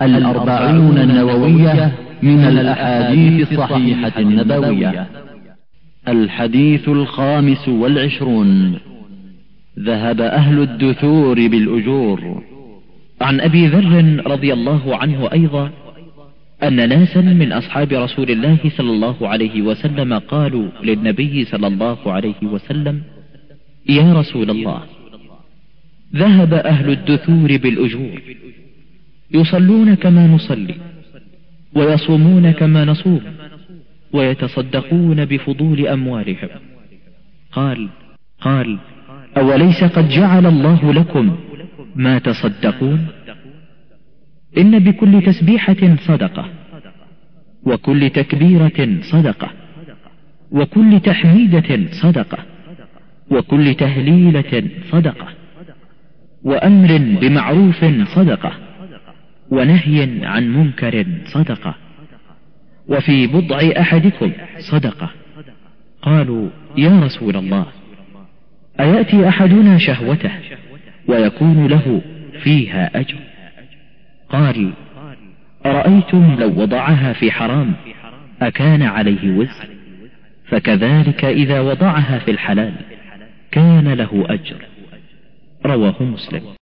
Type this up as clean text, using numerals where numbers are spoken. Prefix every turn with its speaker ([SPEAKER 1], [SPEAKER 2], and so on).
[SPEAKER 1] الأربعون النووية من الأحاديث الصحيحة النبوية. الحديث 25. ذهب أهل الدثور بالأجور.
[SPEAKER 2] عن أبي ذر رضي الله عنه أيضا أن ناسا من أصحاب رسول الله صلى الله عليه وسلم قالوا للنبي صلى الله عليه وسلم: يا رسول الله، ذهب أهل الدثور بالأجور، يصلون كما نصلي، ويصومون كما نصوم، ويتصدقون بفضول أموالهم. قال: أوليس قد جعل الله لكم ما تصدقون؟ إن بكل تسبيحة صدقة، وكل تكبيرة صدقة، وكل تحميدة صدقة، وكل تهليلة صدقة، وأمر بمعروف صدقة، ونهي عن منكر صدقة، وفي بضع أحدكم صدقة. قالوا: يا رسول الله، أيأتي أحدنا شهوته ويكون له فيها أجر؟ قال: أرأيتم لو وضعها في حرام أكان عليه وزر؟ فكذلك إذا وضعها في الحلال كان له أجر. رواه مسلم.